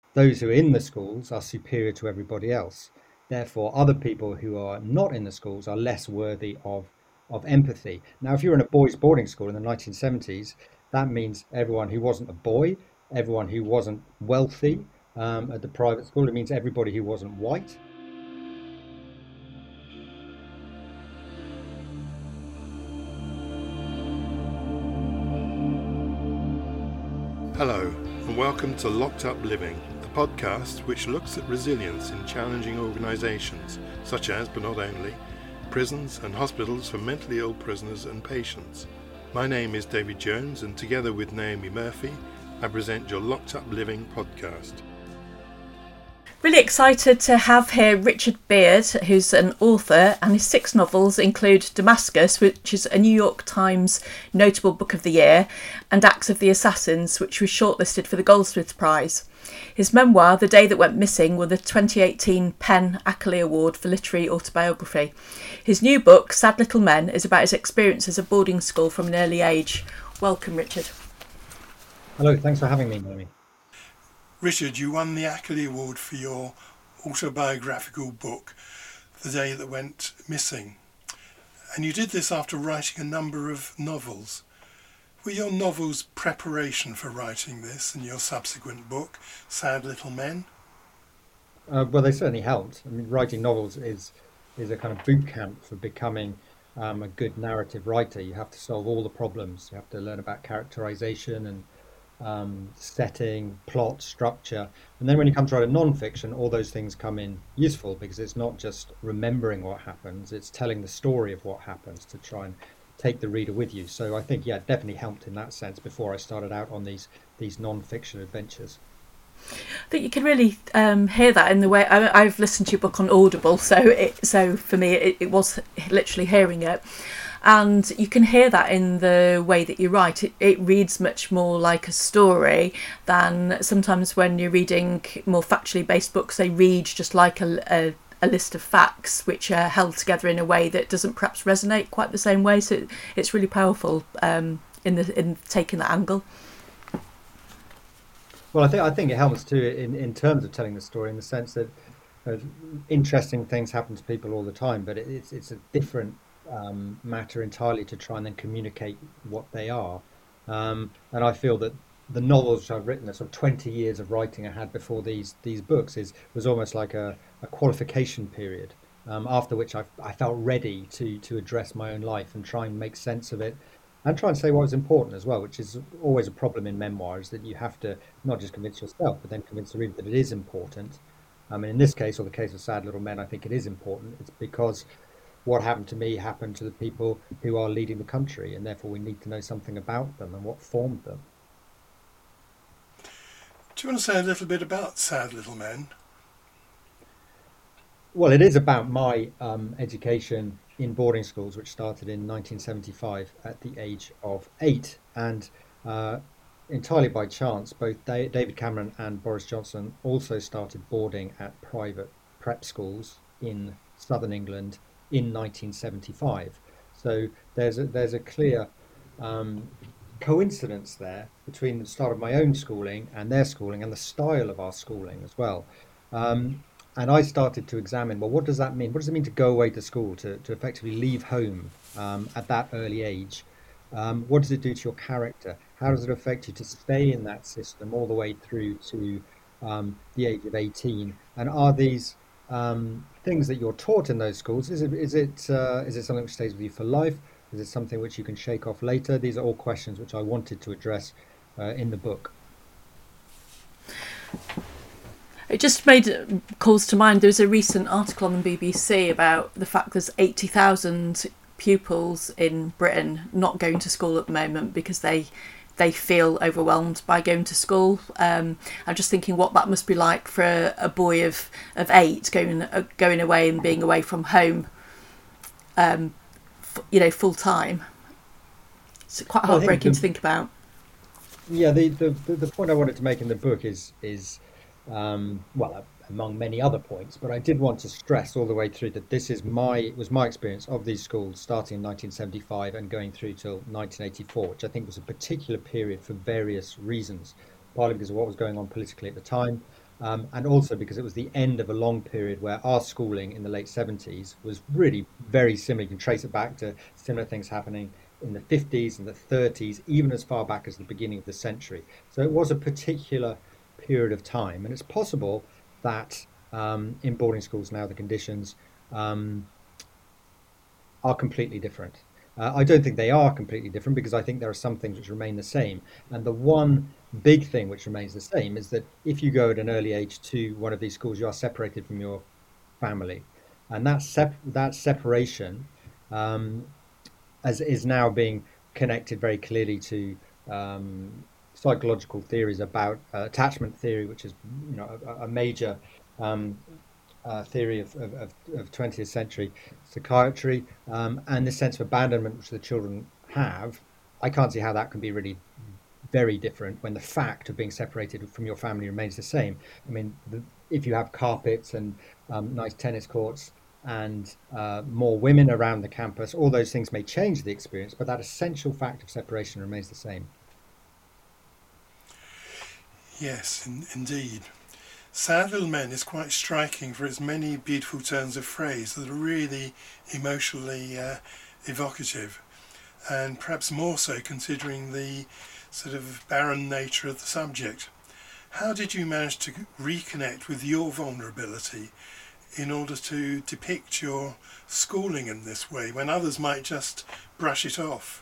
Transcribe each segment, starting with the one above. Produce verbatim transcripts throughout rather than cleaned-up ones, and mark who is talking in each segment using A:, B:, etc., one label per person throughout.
A: those who are in the schools are superior to everybody else. Therefore, other people who are not in the schools are less worthy of, of empathy. Now, if you're in a boys' boarding school in the nineteen seventies, that means everyone who wasn't a boy, everyone who wasn't wealthy um, at the private school, it means everybody who wasn't white.
B: Hello, and welcome to Locked Up Living, a podcast which looks at resilience in challenging organisations, such as, but not only, prisons and hospitals for mentally ill prisoners and patients. My name is David Jones, and together with Naomi Murphy, I present your Locked Up Living podcast.
C: Really excited to have here Richard Beard, who's an author, and his six novels include Damascus, which is a New York Times notable book of the year, and Acts of the Assassins, which was shortlisted for the Goldsmiths Prize. His memoir, The Day That Went Missing, won the twenty eighteen PEN Ackley Award for Literary Autobiography. His new book, Sad Little Men, is about his experiences at boarding school from an early age. Welcome, Richard.
A: Hello, thanks for having me, Naomi.
B: Richard, you won the Ackley Award for your autobiographical book, The Day That Went Missing. And you did this after writing a number of novels. Were your novels preparation for writing this and your subsequent book, Sad Little Men?
A: Uh, well, they certainly helped. I mean, writing novels is is a kind of boot camp for becoming um, a good narrative writer. You have to solve all the problems. You have to learn about characterization and um, setting, plot, structure. And then when you come to write a non-fiction, all those things come in useful because it's not just remembering what happens, it's telling the story of what happens to try and take the reader with you. So I think, yeah, it definitely helped in that sense before I started out on these these non-fiction adventures.
C: I think you can really um, hear that in the way I, I've listened to your book on Audible, so it, so for me it, it was literally hearing it, and you can hear that in the way that you write. It, it reads much more like a story than sometimes when you're reading more factually based books. They read just like a, a, a list of facts which are held together in a way that doesn't perhaps resonate quite the same way. So it, it's really powerful um, in the in taking that angle.
A: Well, I think I think it helps too in, in terms of telling the story in the sense that uh, interesting things happen to people all the time, but it, it's it's a different um, matter entirely to try and then communicate what they are. Um, and I feel that the novels which I've written, the sort of twenty years of writing I had before these these books, is was almost like a, a qualification period. Um, after which I, I felt ready to to address my own life and try and make sense of it and try and say what was important as well, which is always a problem in memoirs that you have to not just convince yourself, but then convince the reader that it is important. I mean, in this case, or the case of Sad Little Men, I think it is important. It's because what happened to me happened to the people who are leading the country, and therefore we need to know something about them and what formed them.
B: Do you want to say a little bit about Sad Little Men?
A: Well, it is about my um, education in boarding schools, which started in nineteen seventy-five at the age of eight. And uh, entirely by chance, both Da- David Cameron and Boris Johnson also started boarding at private prep schools in southern England in nineteen seventy-five. So there's a, there's a clear um, coincidence there between the start of my own schooling and their schooling and the style of our schooling as well. Um, and I started to examine, well, what does that mean? What does it mean to go away to school, to, to effectively leave home um, at that early age? Um, what does it do to your character? How does it affect you to stay in that system all the way through to um, the age of eighteen? And are these um, things that you're taught in those schools, is it is it uh, is it something which stays with you for life? Is it something which you can shake off later? These are all questions which I wanted to address uh, in the book.
C: It just made calls to mind. There was a recent article on the B B C about the fact there's eighty thousand pupils in Britain not going to school at the moment because they they feel overwhelmed by going to school. Um, I'm just thinking what that must be like for a, a boy of, of eight going uh, going away and being away from home, um, f- you know, full time. It's quite
A: Well, I think
C: heartbreaking
A: the
C: to think about.
A: yeah the the, the the point I wanted to make in the book is is um, well, among many other points, but I did want to stress all the way through that this is my it was my experience of these schools starting in nineteen seventy-five and going through till nineteen eighty-four, which I think was a particular period for various reasons, partly because of what was going on politically at the time, Um, and also because it was the end of a long period where our schooling in the late seventies was really very similar. You can trace it back to similar things happening in the fifties and the thirties, even as far back as the beginning of the century. So it was a particular period of time. And it's possible that um, in boarding schools now, the conditions um, are completely different. Uh, I don't think they are completely different because I think there are some things which remain the same. And the one big thing which remains the same is that if you go at an early age to one of these schools, you are separated from your family. And that sep- that separation um, as is now being connected very clearly to um, psychological theories about uh, attachment theory, which is you know a, a major um, uh, theory of, of, of, of twentieth century psychiatry, um, and this sense of abandonment which the children have. I can't see how that can be really very different when the fact of being separated from your family remains the same. I mean, the, if you have carpets and um, nice tennis courts and uh, more women around the campus, all those things may change the experience, but that essential fact of separation remains the same.
B: Yes, in, indeed. Sad Little Men is quite striking for its many beautiful turns of phrase that are really emotionally uh, evocative, and perhaps more so considering the sort of barren nature of the subject. How did you manage to reconnect with your vulnerability in order to depict your schooling in this way when others might just brush it off?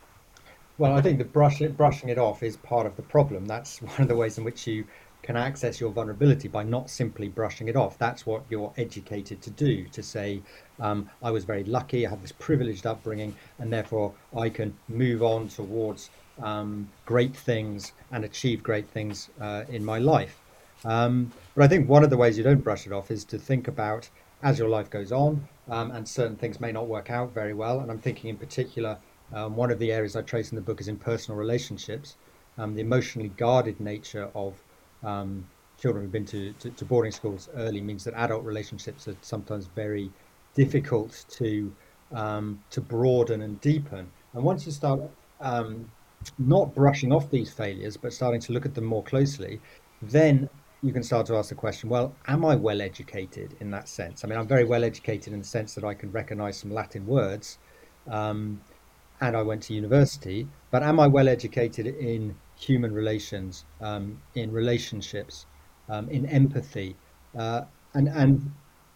A: Well, I think that brush it, brushing it off is part of the problem. That's one of the ways in which you can access your vulnerability by not simply brushing it off. That's what you're educated to do, to say, um, I was very lucky, I had this privileged upbringing, and therefore I can move on towards um, great things and achieve great things uh, in my life. Um, but I think one of the ways you don't brush it off is to think about as your life goes on, um, and certain things may not work out very well. And I'm thinking in particular, um, one of the areas I trace in the book is in personal relationships, um, the emotionally guarded nature of um, children who've been to, to, to boarding schools early means that adult relationships are sometimes very difficult to um, to broaden and deepen. And once you start um, not brushing off these failures, but starting to look at them more closely, then you can start to ask the question, well, am I well educated in that sense? I mean, I'm very well educated in the sense that I can recognize some Latin words, um, and I went to university, but am I well educated in human relations, um, in relationships, um, in empathy, uh, and and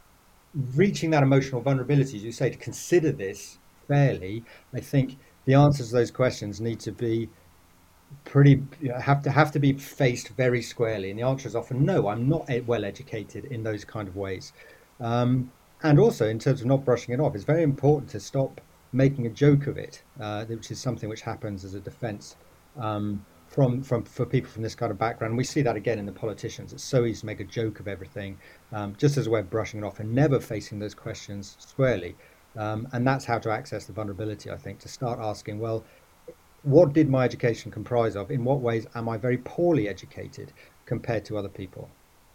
A: reaching that emotional vulnerability, as you say, to consider this fairly? I think the answers to those questions need to be pretty have to have to be faced very squarely, and the answer is often no. I'm not e- well educated in those kind of ways. um, and also in terms of not brushing it off, it's very important to stop making a joke of it, uh, which is something which happens as a defense um, from from for people from this kind of background. We see that again in the politicians. It's so easy to make a joke of everything, um, just as a way of brushing it off and never facing those questions squarely. Um, and that's how to access the vulnerability, I think, to start asking, well, what did my education comprise of? In what ways am I very poorly educated compared to other people?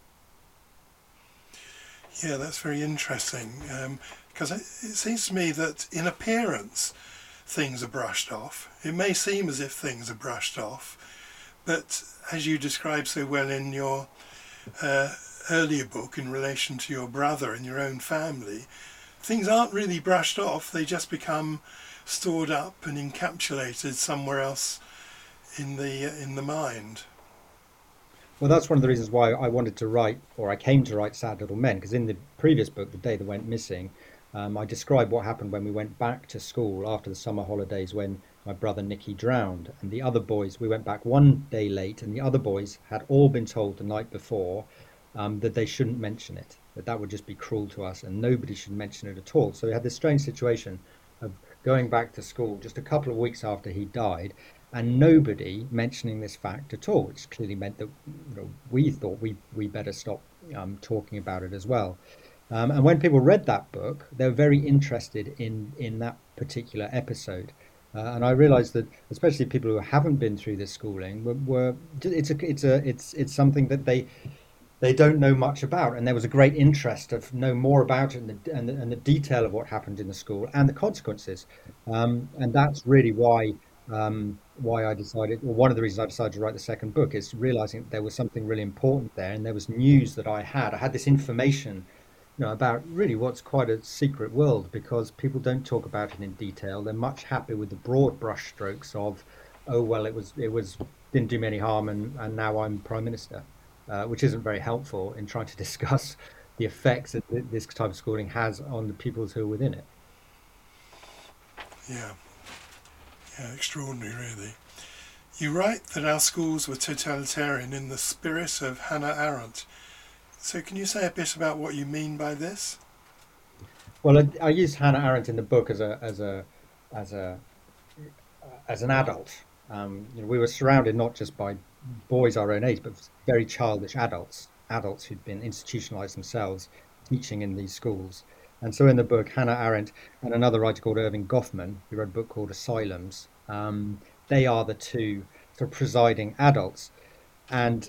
B: Yeah, that's very interesting, because um, it, it seems to me that in appearance things are brushed off. It may seem as if things are brushed off, but as you described so well in your uh, earlier book in relation to your brother and your own family, things aren't really brushed off, they just become stored up and encapsulated somewhere else in the uh, in the mind.
A: Well, that's one of the reasons why I wanted to write, or I came to write Sad Little Men, because in the previous book, The Day That Went Missing, um, I described what happened when we went back to school after the summer holidays when my brother Nicky drowned. And the other boys, we went back one day late, and the other boys had all been told the night before um, that they shouldn't mention it, that that would just be cruel to us, and nobody should mention it at all. So we had this strange situation of going back to school just a couple of weeks after he died, and nobody mentioning this fact at all, which clearly meant that you know, we thought we we better stop um, talking about it as well. Um, and when people read that book, they were very interested in in that particular episode. Uh, and I realised that, especially people who haven't been through this schooling, were, were it's a it's a it's it's something that they they don't know much about, and there was a great interest of know more about it and the, and the, and the detail of what happened in the school and the consequences. Um, and that's really why. um, why I decided, or one of the reasons I decided to write the second book is realizing that there was something really important there, and there was news that I had. I had this information, you know, about really what's quite a secret world because people don't talk about it in detail. They're much happier with the broad brushstrokes of, oh well, it was it was didn't do me any harm, and and now I'm prime minister, uh, which isn't very helpful in trying to discuss the effects that th- this type of schooling has on the pupils who are within it.
B: Yeah, yeah, extraordinary, really. You write that our schools were totalitarian in the spirit of Hannah Arendt. So can you say a bit about what you mean by this?
A: Well, I, I use Hannah Arendt in the book as a as a as a as an adult. Um, you know, we were surrounded not just by boys our own age, but very childish adults, adults who'd been institutionalized themselves, teaching in these schools. And so in the book, Hannah Arendt and another writer called Irving Goffman, who wrote a book called Asylums, um, they are the two sort of presiding adults. And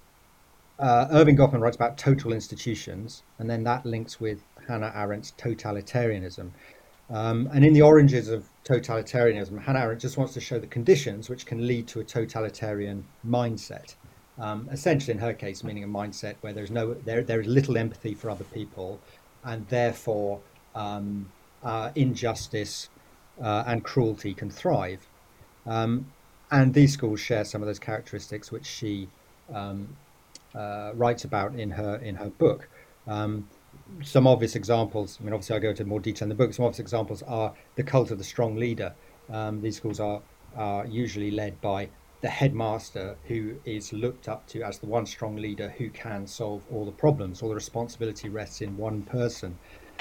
A: uh, Irving Goffman writes about total institutions, and then that links with Hannah Arendt's totalitarianism. Um, and in the oranges of totalitarianism, Hannah Arendt just wants to show the conditions which can lead to a totalitarian mindset. Um, essentially, in her case, meaning a mindset where there's no there there is little empathy for other people, and therefore um, uh, injustice uh, and cruelty can thrive. Um, and these schools share some of those characteristics which she um, uh, writes about in her in her book. Um, some obvious examples. I mean, obviously, I go into more detail in the book. Some obvious examples are the cult of the strong leader. Um, these schools are are usually led by the headmaster, who is looked up to as the one strong leader who can solve all the problems. All the responsibility rests in one person.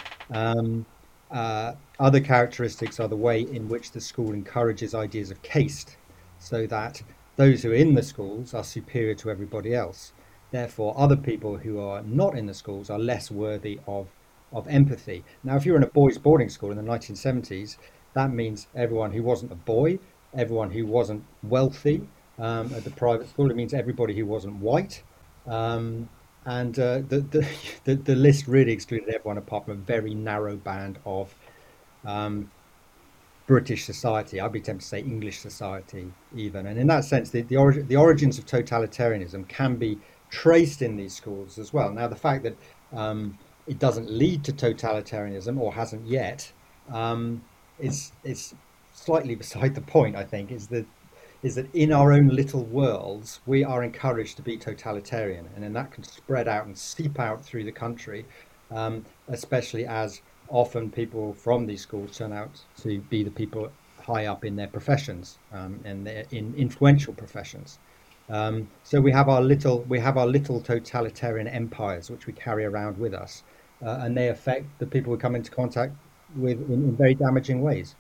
A: Um, uh, Other characteristics are the way in which the school encourages ideas of caste, so that those who are in the schools are superior to everybody else. Therefore, other people who are not in the schools are less worthy of, of empathy. Now, if you're in a boys' boarding school in the nineteen seventies, that means everyone who wasn't a boy, everyone who wasn't wealthy um, at the private school, it means everybody who wasn't white. Um, and uh, the, the, the the list really excluded everyone apart from a very narrow band of um, British society. I'd be tempted to say English society, even. And in that sense, the the, origin, the origins of totalitarianism can be traced in these schools as well. Now, the fact that um, it doesn't lead to totalitarianism or hasn't yet um, is is slightly beside the point. I think is that is that in our own little worlds, we are encouraged to be totalitarian, and then that can spread out and seep out through the country, um, especially as often people from these schools turn out to be the people high up in their professions um, and their, in influential professions. Um, so we have our little we have our little totalitarian empires which we carry around with us, uh, and they affect the people we come into contact with in, in very damaging ways.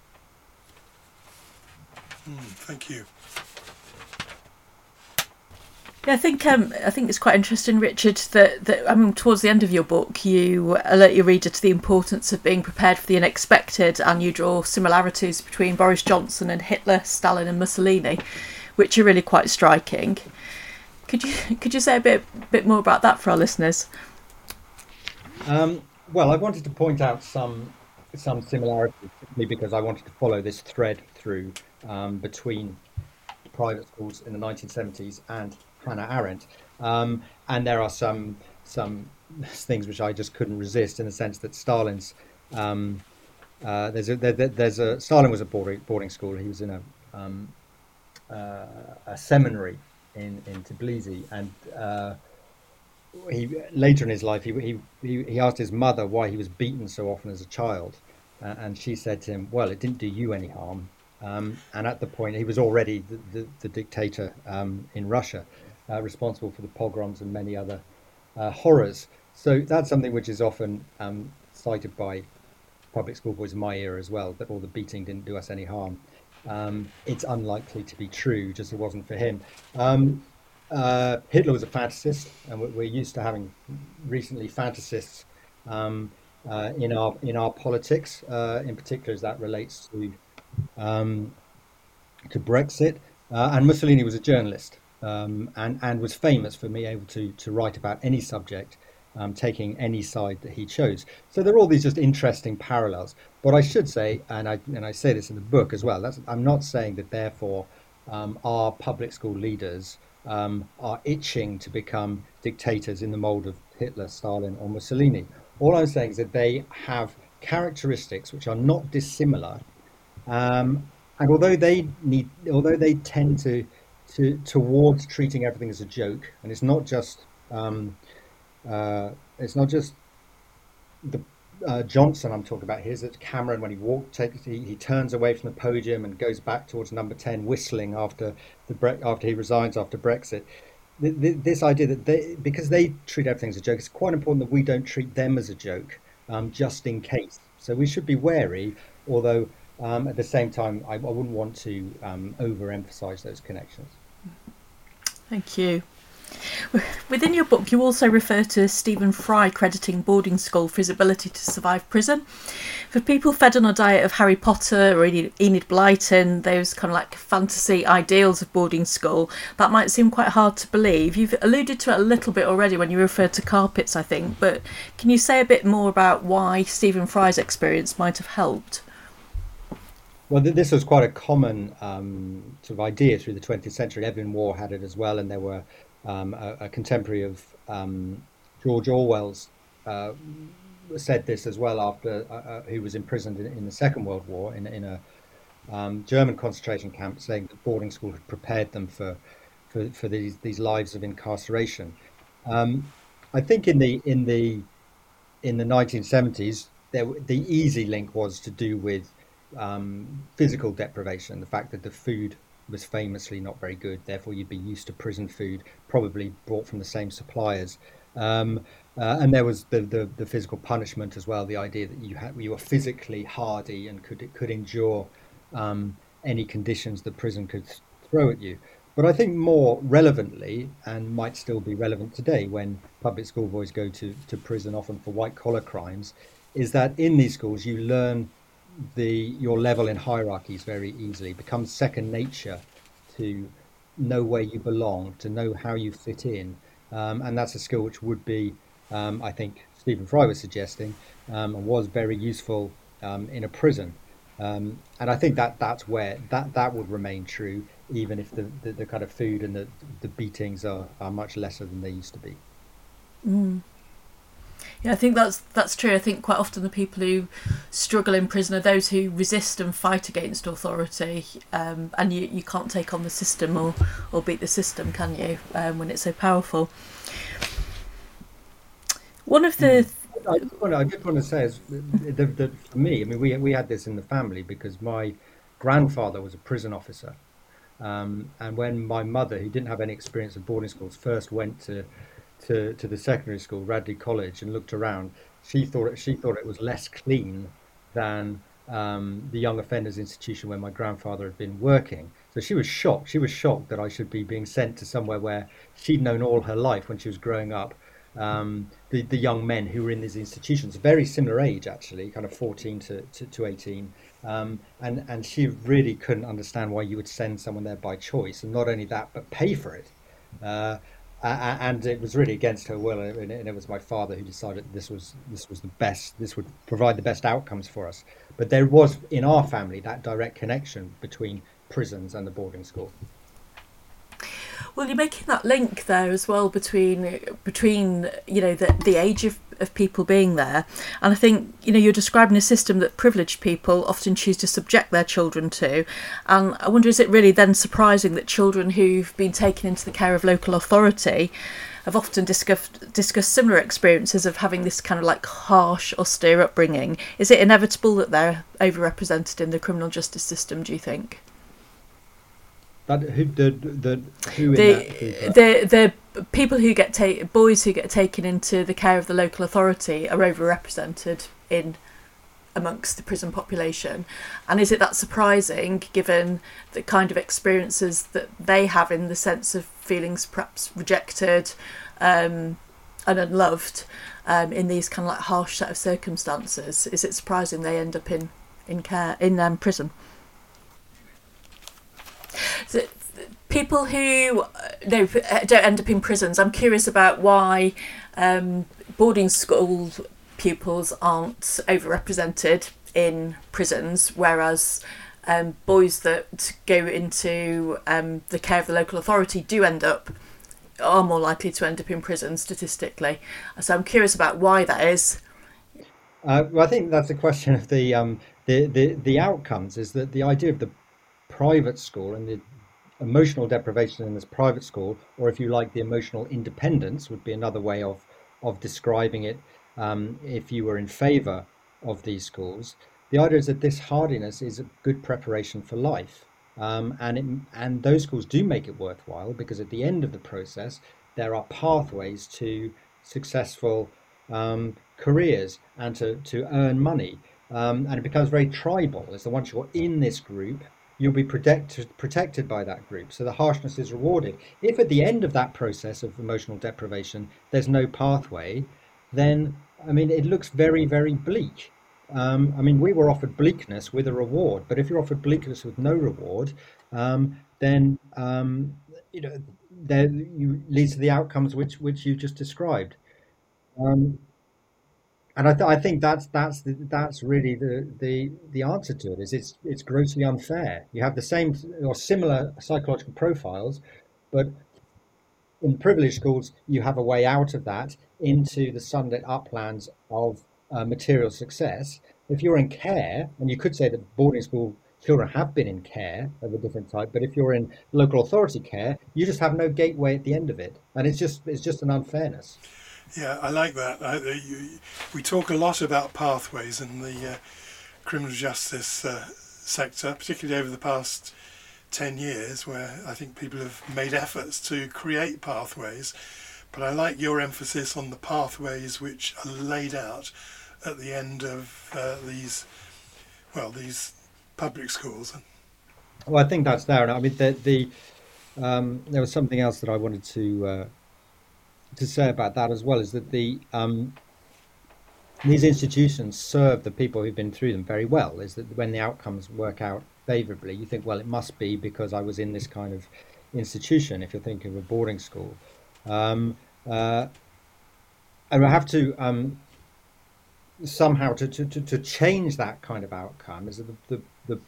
B: Mm, thank you.
C: Yeah, I think um, I think it's quite interesting, Richard, that, that I mean, towards the end of your book, you alert your reader to the importance of being prepared for the unexpected, and you draw similarities between Boris Johnson and Hitler, Stalin, and Mussolini, which are really quite striking. Could you could you say a bit bit more about that for our listeners?
A: Um, well, I wanted to point out some some similarities, simply because I wanted to follow this thread through um, between private schools in the nineteen seventies and Hannah Arendt. Um, and there are some some things which I just couldn't resist, in the sense that Stalin's um, uh, there's a there, there's a Stalin was a boarding boarding school. He was in a um, uh, a seminary in in Tbilisi, and uh, he later in his life he, he he he asked his mother why he was beaten so often as a child, uh, and she said to him, "Well, it didn't do you any harm." Um, and at the point, he was already the, the, the dictator um, in Russia, uh, responsible for the pogroms and many other uh, horrors. So that's something which is often um, cited by public school boys in my era as well, that all the beating didn't do us any harm. Um, it's unlikely to be true, just it wasn't for him. Um, uh, Hitler was a fantasist, and we're, we're used to having recently fantasists um, uh, in our in our politics, uh, in particular as that relates to um, to Brexit. Uh, and Mussolini was a journalist, um, and and was famous for being able to to write about any subject um, taking any side that he chose. So there are all these just interesting parallels. But I should say, and I and I say this in the book as well, that's, I'm not saying that therefore um, our public school leaders um, are itching to become dictators in the mold of Hitler, Stalin, or Mussolini. All I'm saying is that they have characteristics which are not dissimilar, um, and although they need, although they tend to to towards treating everything as a joke, and it's not just um, uh, it's not just the uh, Johnson I'm talking about here. Is that Cameron, when he walked, takes he, he turns away from the podium and goes back towards number ten, whistling after the bre- after he resigns after Brexit. Th- th- This idea that they, because they treat everything as a joke, it's quite important that we don't treat them as a joke, um, just in case. So we should be wary, although um, at the same time, I, I wouldn't want to um, overemphasize those connections.
C: Thank you. Within your book, you also refer to Stephen Fry crediting boarding school for his ability to survive prison. For people fed on a diet of Harry Potter or Enid Enid Blyton, those kind of like fantasy ideals of boarding school, that might seem quite hard to believe. You've alluded to it a little bit already when you referred to carpets, I think, but can you say a bit more about why Stephen Fry's experience might have helped?
A: Well, th- this was quite a common um, sort of idea through the twentieth century. Evelyn Waugh had it as well, and there were um, a, a contemporary of um, George Orwell's uh, said this as well after uh, uh, who was imprisoned in, in the Second World War in, in a um, German concentration camp, saying that boarding school had prepared them for for, for these these lives of incarceration. Um, I think in the in the in the nineteen seventies, there the easy link was to do with um, physical deprivation, the fact that the food was famously not very good, therefore you'd be used to prison food, probably brought from the same suppliers. Um, uh, and there was the, the the physical punishment as well, the idea that you had you were physically hardy and could could endure um, any conditions that prison could throw at you. But I think more relevantly, and might still be relevant today when public school boys go to, to prison often for white collar crimes, is that in these schools you learn the your level in hierarchies very easily. It becomes second nature to know where you belong, to know how you fit in, um, and that's a skill which would be, um, I think, Stephen Fry was suggesting, um, and was very useful um, in a prison. Um, and I think that that's where that that would remain true, even if the, the, the kind of food and the the beatings are, are much lesser than they used to be.
C: Mm. Yeah, I think that's that's true. I think quite often the people who struggle in prison are those who resist and fight against authority, um, and you, you can't take on the system or, or beat the system, can you, um, when it's so powerful? One of the...
A: I just want to, I just want to say, is that, that for me, I mean, we we had this in the family because my grandfather was a prison officer, um, and when my mother, who didn't have any experience of boarding schools, first went to to, to the secondary school, Radley College, and looked around, she thought it, she thought it was less clean than um, the young offenders institution where my grandfather had been working. So she was shocked. She was shocked that I should be being sent to somewhere where she'd known all her life when she was growing up. Um, the, the young men who were in these institutions, very similar age actually, kind of fourteen to, to, to eighteen. Um, and, and she really couldn't understand why you would send someone there by choice. And not only that, but pay for it. Uh, uh, and it was really against her will, and it, and it was my father who decided this was this was the best, this would provide the best outcomes for us. But there was in our family that direct connection between prisons and the boarding school.
C: Well, you're making that link there as well between between you know the the age of, of people being there, and I think you know you're describing a system that privileged people often choose to subject their children to, and I wonder, is it really then surprising that children who've been taken into the care of local authority have often discussed discussed similar experiences of having this kind of like harsh, austere upbringing? Is it inevitable that they're overrepresented in the criminal justice system, do you think?
A: But who the the who in
C: the
A: that group?
C: the the people who get ta- boys who get taken into the care of the local authority are overrepresented in amongst the prison population, and is it that surprising given the kind of experiences that they have in the sense of feelings perhaps rejected um, and unloved um, in these kind of like harsh set of circumstances? Is it surprising they end up in in care in um, prison? So, people who no, don't end up in prisons, I'm curious about why um, boarding school pupils aren't overrepresented in prisons, whereas um, boys that go into um, the care of the local authority do end up are more likely to end up in prison statistically. So I'm curious about why that is.
A: Uh, well, I think that's a question of the um, the, the the outcomes. Is that the idea of the private school and the emotional deprivation in this private school, or if you like, the emotional independence would be another way of of describing it. Um, if you were in favour of these schools, the idea is that this hardiness is a good preparation for life, um, and it, and those schools do make it worthwhile because at the end of the process there are pathways to successful um, careers and to to earn money, um, and it becomes very tribal. As the once you're in this group, you'll be protected protected by that group. So the harshness is rewarded. If at the end of that process of emotional deprivation there's no pathway, then I mean it looks very, very bleak. Um, I mean, we were offered bleakness with a reward, but if you're offered bleakness with no reward, um, then um, you know there you leads to the outcomes which which you just described. Um, and I, th- I think that's that's the, that's really the, the the answer to it is it's it's grossly unfair. You have the same or similar psychological profiles, but in privileged schools you have a way out of that into the sunlit uplands of uh, material success. If you're in care, and you could say that boarding school children have been in care of a different type, but if you're in local authority care, you just have no gateway at the end of it, and it's just it's just an unfairness.
B: Yeah, I like that. I, you, we talk a lot about pathways in the uh, criminal justice uh, sector, particularly over the past ten years, where I think people have made efforts to create pathways. But I like your emphasis on the pathways which are laid out at the end of uh, these, well, these public schools.
A: Well, I think that's there, and I mean the the um, there was something else that I wanted to uh, to say about that as well is that the um, these institutions serve the people who've been through them very well. Is that when the outcomes work out favourably, you think, well, it must be because I was in this kind of institution. If you're thinking of a boarding school, um, uh, and I have to um, somehow to, to, to, to change that kind of outcome is that the, the, the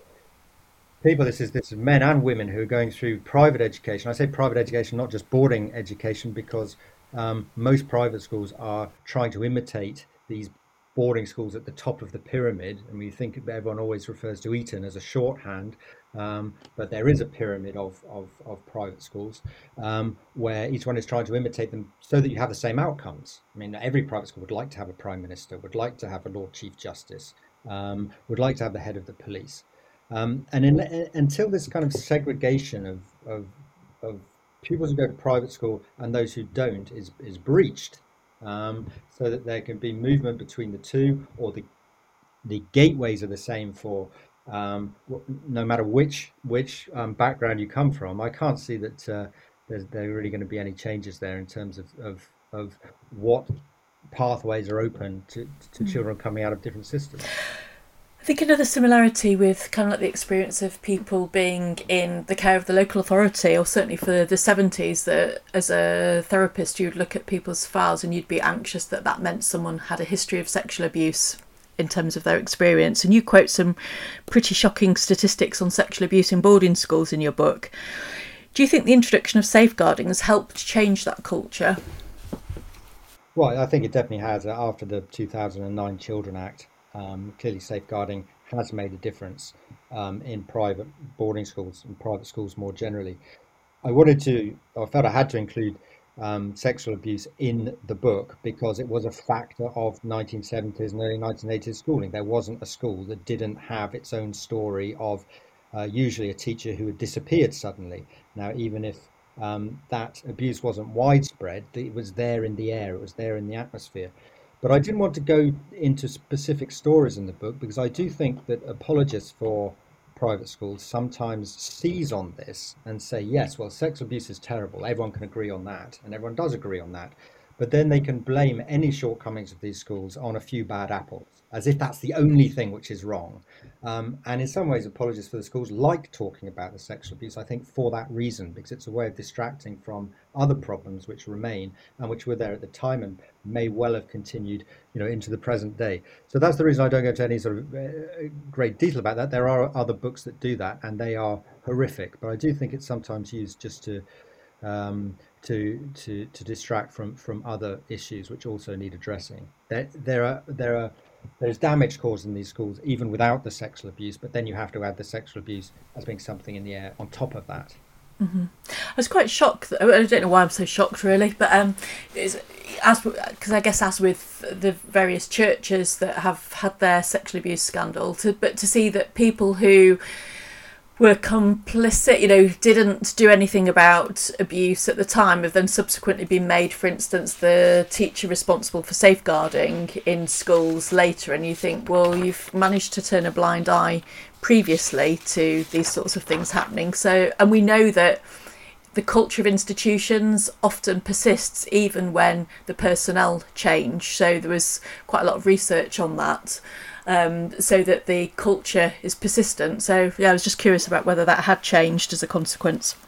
A: people, this is this is men and women who are going through private education. I say private education, not just boarding education, because um, most private schools are trying to imitate these boarding schools at the top of the pyramid. And we think everyone always refers to Eton as a shorthand, um, but there is a pyramid of of, of private schools um, where each one is trying to imitate them so that you have the same outcomes. I mean, every private school would like to have a prime minister, would like to have a Lord Chief Justice, um, would like to have the head of the police. Um, and in, in, until this kind of segregation of, of of pupils who go to private school and those who don't is is breached, um, so that there can be movement between the two, or the the gateways are the same for um, no matter which which um, background you come from. I can't see that uh, there's there are really going to be any changes there in terms of of, of what pathways are open to, to children coming out of different systems.
C: I think another similarity with kind of like the experience of people being in the care of the local authority, or certainly for the seventies, that as a therapist you'd look at people's files and you'd be anxious that that meant someone had a history of sexual abuse in terms of their experience. And you quote some pretty shocking statistics on sexual abuse in boarding schools in your book. Do you think the introduction of safeguarding has helped change that culture?
A: Well, I think it definitely has. After the two thousand nine Children Act, um, clearly safeguarding has made a difference um, in private boarding schools and private schools more generally. I wanted to, I felt I had to include um, sexual abuse in the book because it was a factor of nineteen seventies and early nineteen eighties schooling. There wasn't a school that didn't have its own story of uh, usually a teacher who had disappeared suddenly. Now, even if um, that abuse wasn't widespread, it was there in the air, it was there in the atmosphere. But I didn't want to go into specific stories in the book because I do think that apologists for private schools sometimes seize on this and say, yes, well, sex abuse is terrible. Everyone can agree on that, and everyone does agree on that. but then they can blame any shortcomings of these schools on a few bad apples, as if that's the only thing which is wrong. Um, and in some ways, apologists for the schools like talking about the sexual abuse, I think, for that reason, because it's a way of distracting from other problems which remain and which were there at the time and may well have continued, you know, into the present day. So that's the reason I don't go into any sort of uh, great detail about that. There are other books that do that, and they are horrific. But I do think it's sometimes used just to um, to to to distract from from other issues which also need addressing. There there are there are there's damage caused in these schools even without the sexual abuse, but then you have to add the sexual abuse as being something in the air on top of that.
C: Mm-hmm. I was quite shocked. I don't know why I'm so shocked, really, but um, it's, as because I guess as with the various churches that have had their sexual abuse scandal, to, but to see that people who were complicit, you know, didn't do anything about abuse at the time, have then subsequently been made, for instance, the teacher responsible for safeguarding in schools later, and you think, well, you've managed to turn a blind eye previously to these sorts of things happening. So, and we know that the culture of institutions often persists even when the personnel change. So there was quite a lot of research on that. Um, so that the culture is persistent. So yeah, I was just curious about whether that had changed as a consequence.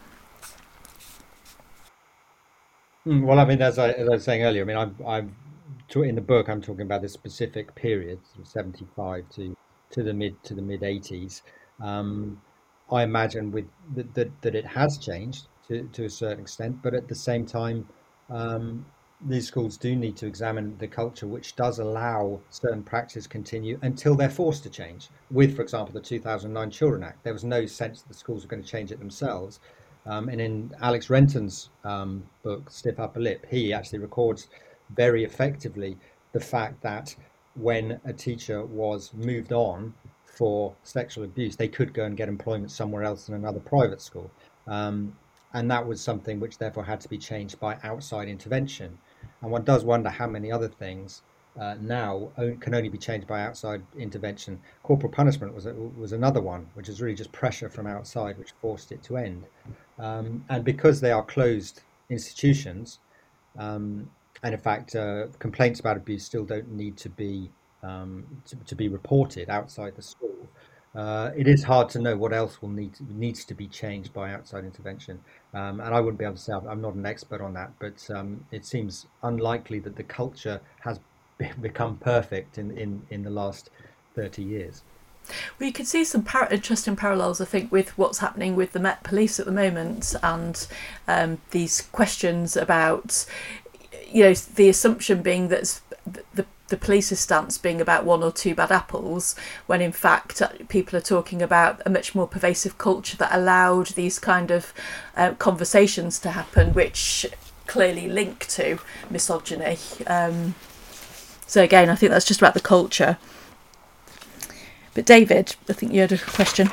A: Mm, Well, I mean, as I, as I was saying earlier, I mean, I'm, I'm to, in the book, I'm talking about this specific period, from seventy-five to to the mid to the mid eighties. Um, I imagine with that, that that it has changed to to a certain extent, but at the same time, um, these schools do need to examine the culture which does allow certain practices continue until they're forced to change. With, for example, the two thousand nine Children Act, there was no sense that the schools were going to change it themselves. Um, and in Alex Renton's um, book, Stiff Upper Lip, he actually records very effectively the fact that when a teacher was moved on for sexual abuse, they could go and get employment somewhere else in another private school. Um, and that was something which therefore had to be changed by outside intervention. And one does wonder how many other things uh, now can only be changed by outside intervention. Corporal punishment was was another one, which is really just pressure from outside, which forced it to end. Um, and because they are closed institutions, um, and in fact, uh, complaints about abuse still don't need to be um, to, to be reported outside the school. Uh, it is hard to know what else will need to, needs to be changed by outside intervention, um, and I wouldn't be able to say. I'm not an expert on that, but um, it seems unlikely that the culture has be- become perfect in, in, in the last thirty years.
C: Well, you can see some par- interesting parallels, I think, with what's happening with the Met Police at the moment, and um, these questions about, you know, the assumption being that the the police's stance being about one or two bad apples, when in fact people are talking about a much more pervasive culture that allowed these kind of uh, conversations to happen, which clearly link to misogyny. Um, so again, I think that's just about the culture. But David, I think you had a question.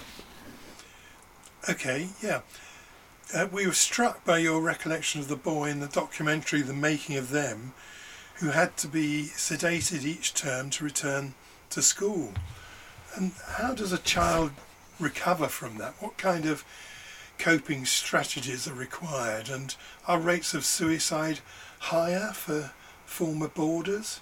B: Okay, yeah. Uh, we were struck by your recollection of the boy in the documentary The Making of Them, who had to be sedated each term to return to school. And how does a child recover from that? What kind of coping strategies are required? And are rates of suicide higher for former boarders?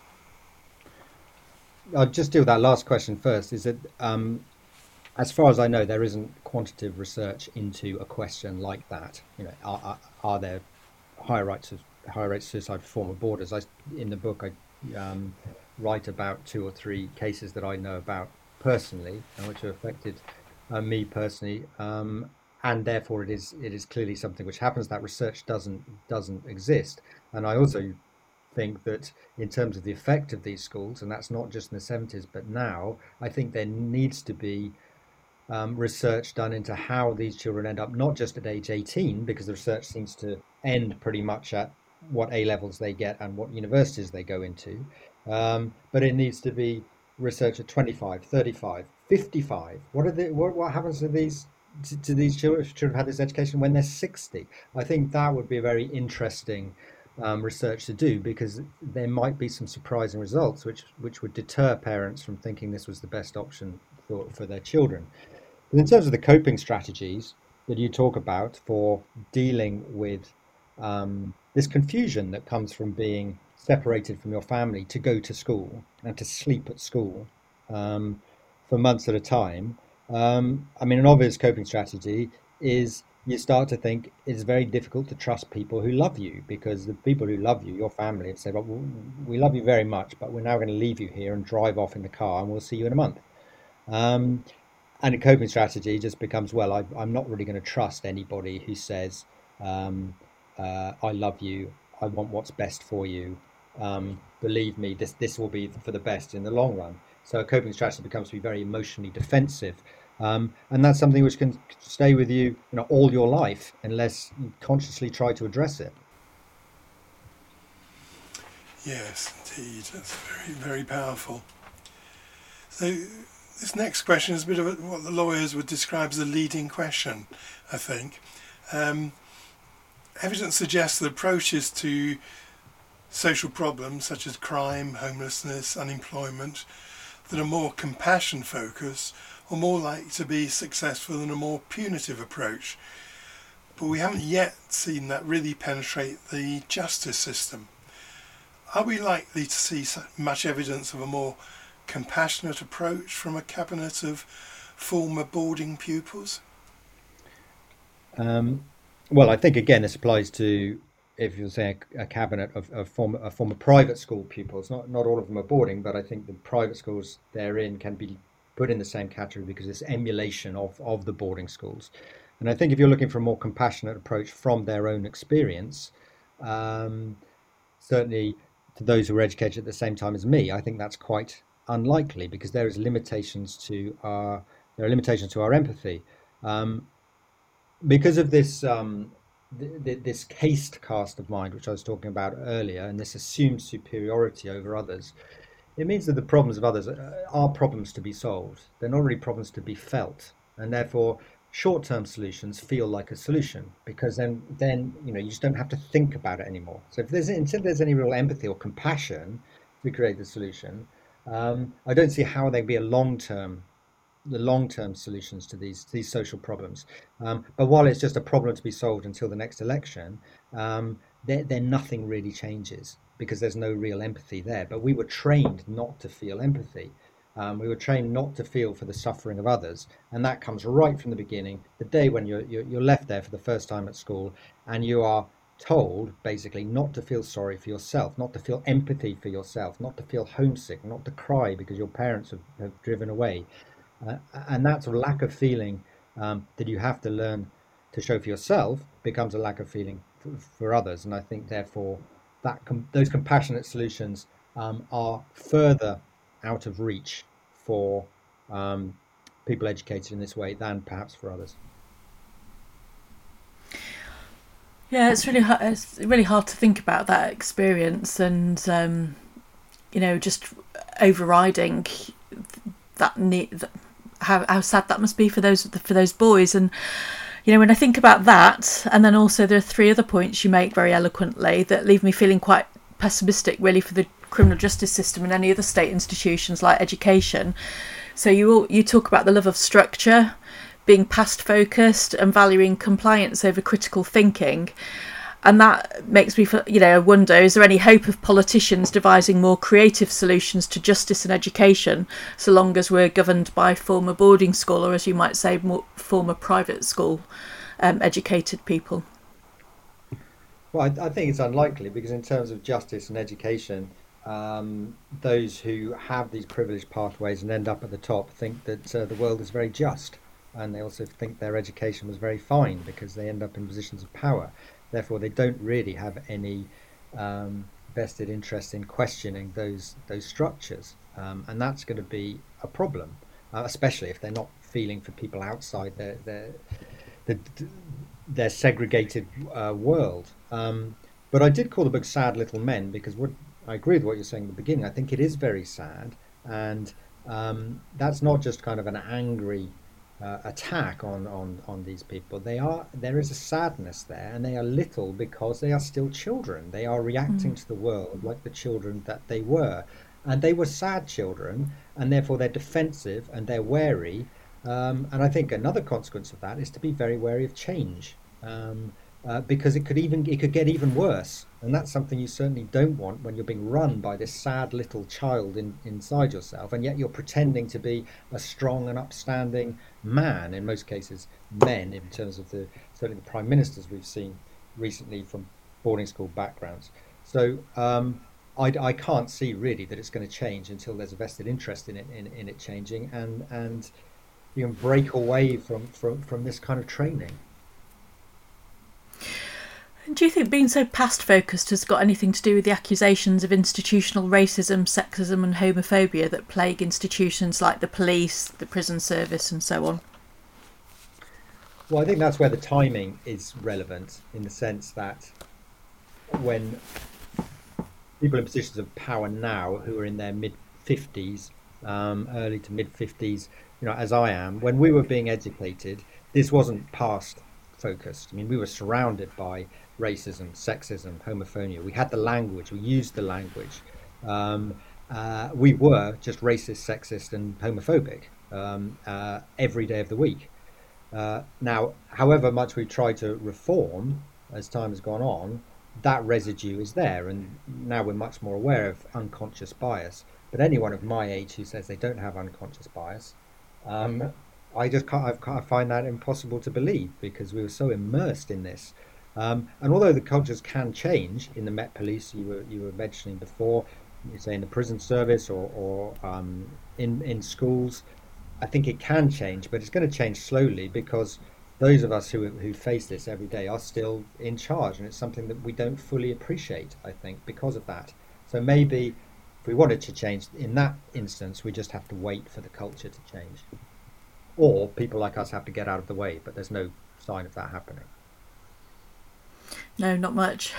A: I'll just deal with that last question first. Is that, um, as far as I know, there isn't quantitative research into a question like that. You know, are, are, are there higher rates of higher rates of suicide for former boarders? I, in the book, I um, write about two or three cases that I know about personally, and which have affected uh, me personally, um, and therefore it is it is clearly something which happens. That research doesn't doesn't exist, and I also think that in terms of the effect of these schools, and that's not just in the seventies, but now, I think there needs to be um, research done into how these children end up, not just at age eighteen, because the research seems to end pretty much at what A levels they get and what universities they go into. Um, but it needs to be research at twenty-five, thirty-five, fifty-five. What are the what, what happens to these to, to these children children have this education when they're sixty? I think that would be a very interesting um, research to do, because there might be some surprising results which which would deter parents from thinking this was the best option for, for their children. But in terms of the coping strategies that you talk about for dealing with um, this confusion that comes from being separated from your family to go to school and to sleep at school um, for months at a time. Um, I mean, an obvious coping strategy is you start to think it's very difficult to trust people who love you, because the people who love you, your family, have said, well, we love you very much, but we're now going to leave you here and drive off in the car and we'll see you in a month. Um, and a coping strategy just becomes, well, I, I'm not really going to trust anybody who says, um, uh, I love you, I want what's best for you. Um, believe me, this this will be for the best in the long run. So a coping strategy becomes to be very emotionally defensive, um, and that's something which can stay with you, you know, all your life unless you consciously try to address it.
B: Yes, indeed, that's very, very powerful. So this next question is a bit of a, what the lawyers would describe as a leading question, I think. Um, evidence suggests that approaches to social problems such as crime, homelessness, unemployment, that are more compassion focused are more likely to be successful than a more punitive approach. But we haven't yet seen that really penetrate the justice system. Are we likely to see much evidence of a more compassionate approach from a cabinet of former boarding pupils?
A: Um, well, I think again this applies to, if you're saying a, a cabinet of, of former, of former private school pupils. Not not all of them are boarding, but I think the private schools they're in can be put in the same category because it's emulation of of the boarding schools. And I think if you're looking for a more compassionate approach from their own experience, um, certainly to those who were educated at the same time as me, I think that's quite unlikely because there is limitations to our there are limitations to our empathy. Um, because of this um, th- th- this caste cast of mind, which I was talking about earlier, and this assumed superiority over others, it means that the problems of others uh, are problems to be solved. They're not really problems to be felt, and therefore short-term solutions feel like a solution because then then you know you just don't have to think about it anymore. So if there's until there's any real empathy or compassion to create the solution, um, I don't see how there'd be a long-term the long-term solutions to these these social problems. Um, but while it's just a problem to be solved until the next election, um, then, then nothing really changes because there's no real empathy there. But we were trained not to feel empathy. Um, we were trained not to feel for the suffering of others, and that comes right from the beginning. The day when you're you're, you're left there for the first time at school, and you are told basically not to feel sorry for yourself, not to feel empathy for yourself, not to feel homesick, not to cry because your parents have, have driven away. Uh, and that sort of lack of feeling um, that you have to learn to show for yourself becomes a lack of feeling for, for others. And I think, therefore, that com- those compassionate solutions um, are further out of reach for um, people educated in this way than perhaps for others.
C: Yeah, it's really hard, it's really hard to think about that experience, and um, you know, just overriding that need. How how sad that must be for those for those boys. And you know, when I think about that, and then also there are three other points you make very eloquently that leave me feeling quite pessimistic, really, for the criminal justice system and any other state institutions like education. So you all, you talk about the love of structure, being past focused, and valuing compliance over critical thinking. And that makes me, you know, wonder, is there any hope of politicians devising more creative solutions to justice and education, so long as we're governed by former boarding school, or as you might say, more former private school um, educated people?
A: Well, I, I think it's unlikely because in terms of justice and education, um, those who have these privileged pathways and end up at the top think that uh, the world is very just. And they also think their education was very fine because they end up in positions of power. Therefore, they don't really have any um, vested interest in questioning those those structures, um, and that's going to be a problem, uh, especially if they're not feeling for people outside their their their, their segregated uh, world. Um, but I did call the book "Sad Little Men" because what I agree with what you're saying at the beginning. I think it is very sad, and um, that's not just kind of an angry uh, attack on, on on these people. They are there is a sadness there, and they are little because they are still children. They are reacting
C: Mm.
A: to the world like the children that they were, and they were sad children, and therefore they're defensive and they're wary. Um, and I think another consequence of that is to be very wary of change. Um, uh, because it could even it could get even worse, and that's something you certainly don't want when you're being run by this sad little child in, inside yourself, and yet you're pretending to be a strong and upstanding man. In most cases, men, in terms of the certainly the prime ministers we've seen recently from boarding school backgrounds. So um, I, I can't see really that it's going to change until there's a vested interest in it in, in it changing, and and you can break away from, from, from this kind of training.
C: Do you think being so past focused has got anything to do with the accusations of institutional racism, sexism and homophobia that plague institutions like the police, the prison service and so on?
A: Well, I think that's where the timing is relevant, in the sense that when people in positions of power now, who are in their mid fifties, um, early to mid fifties, you know, as I am, when we were being educated, this wasn't past focused. I mean, we were surrounded by racism, sexism, homophobia. We had the language, we used the language. Um, uh, we were just racist, sexist and homophobic um, uh, every day of the week. Uh, now, however much we try to reform as time has gone on, that residue is there, and now we're much more aware of unconscious bias. But anyone of my age who says they don't have unconscious bias, um, I just can't, I've, I find that impossible to believe, because we were so immersed in this. Um, and although the cultures can change in the Met Police, you were you were mentioning before, you say in the prison service or, or um, in in schools, I think it can change, but it's going to change slowly, because those of us who who face this every day are still in charge, and it's something that we don't fully appreciate, I think, because of that. So maybe if we wanted to change in that instance, we just have to wait for the culture to change, or people like us have to get out of the way. But there's no sign of that happening.
C: No, not much.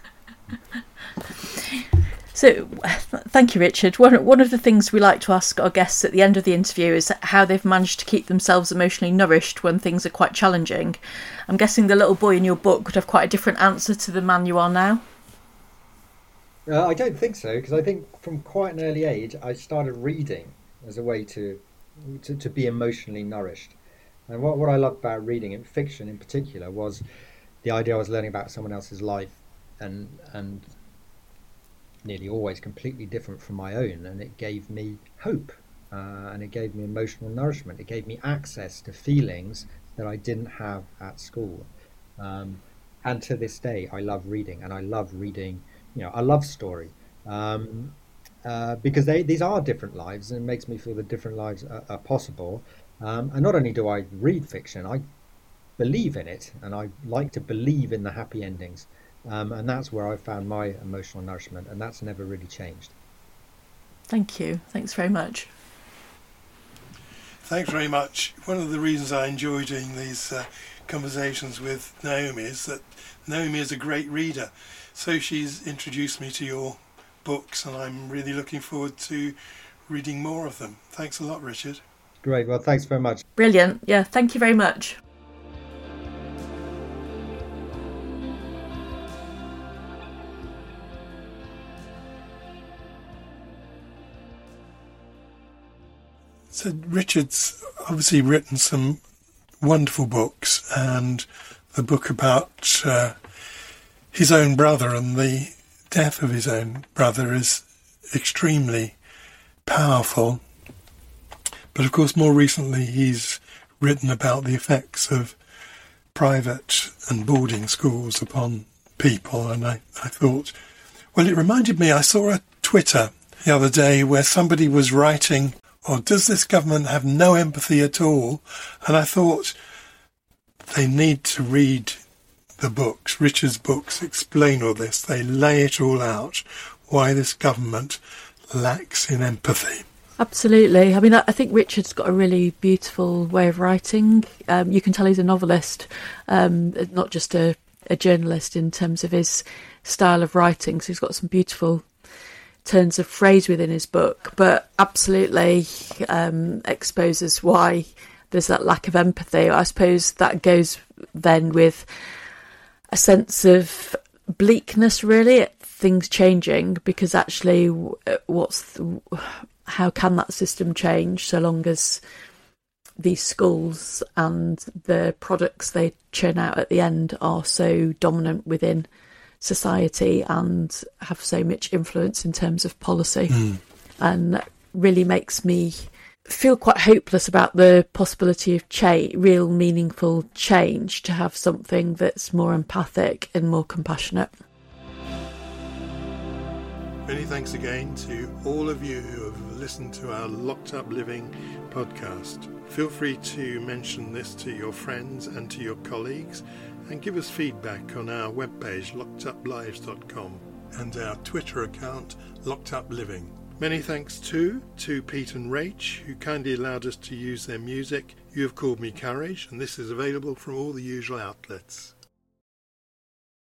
C: So, thank you, Richard. One, one of the things we like to ask our guests at the end of the interview is how they've managed to keep themselves emotionally nourished when things are quite challenging. I'm guessing the little boy in your book would have quite a different answer to the man you are now.
A: Uh, I don't think so, because I think from quite an early age I started reading as a way to to, to be emotionally nourished. And what, what I loved about reading, in fiction in particular, was the idea I was learning about someone else's life, and and nearly always completely different from my own, and it gave me hope, uh, and it gave me emotional nourishment. It gave me access to feelings that I didn't have at school. Um, and to this day, I love reading, and I love reading, you know, a love story, um, uh, because they these are different lives, and it makes me feel that different lives are, are possible. Um, and not only do I read fiction, I believe in it, and I like to believe in the happy endings. Um, and that's where I found my emotional nourishment, and that's never really changed.
C: Thank you. Thanks very much.
B: Thanks very much. One of the reasons I enjoy doing these uh, conversations with Naomi is that Naomi is a great reader. So she's introduced me to your books, and I'm really looking forward to reading more of them. Thanks a lot, Richard.
A: Great. Well, thanks very much.
C: Brilliant. Yeah, thank you very much.
B: So Richard's obviously written some wonderful books, and the book about uh, his own brother and the death of his own brother is extremely powerful. But of course, more recently, he's written about the effects of private and boarding schools upon people. And I, I thought, well, it reminded me, I saw a Twitter the other day where somebody was writing, or does this government have no empathy at all? And I thought, they need to read the books. Richard's books explain all this. They lay it all out, why this government lacks in empathy.
C: Absolutely. I mean, I think Richard's got a really beautiful way of writing. Um, you can tell he's a novelist, um, not just a, a journalist in terms of his style of writing. So he's got some beautiful turns of phrase within his book, but absolutely um, exposes why there's that lack of empathy. I suppose that goes then with a sense of bleakness, really, at things changing, because actually what's the, how can that system change so long as these schools and the products they churn out at the end are so dominant within society and have so much influence in terms of policy. Mm. And that really makes me feel quite hopeless about the possibility of cha- real meaningful change, to have something that's more empathic and more compassionate.
B: Many thanks again to all of you who have listened to our Locked Up Living podcast. Feel free to mention this to your friends and to your colleagues, and give us feedback on our webpage locked up lives dot com and our Twitter account Locked Up Living. Many thanks too to Pete and Rach, who kindly allowed us to use their music. You Have Called Me Courage, and this is available from all the usual outlets.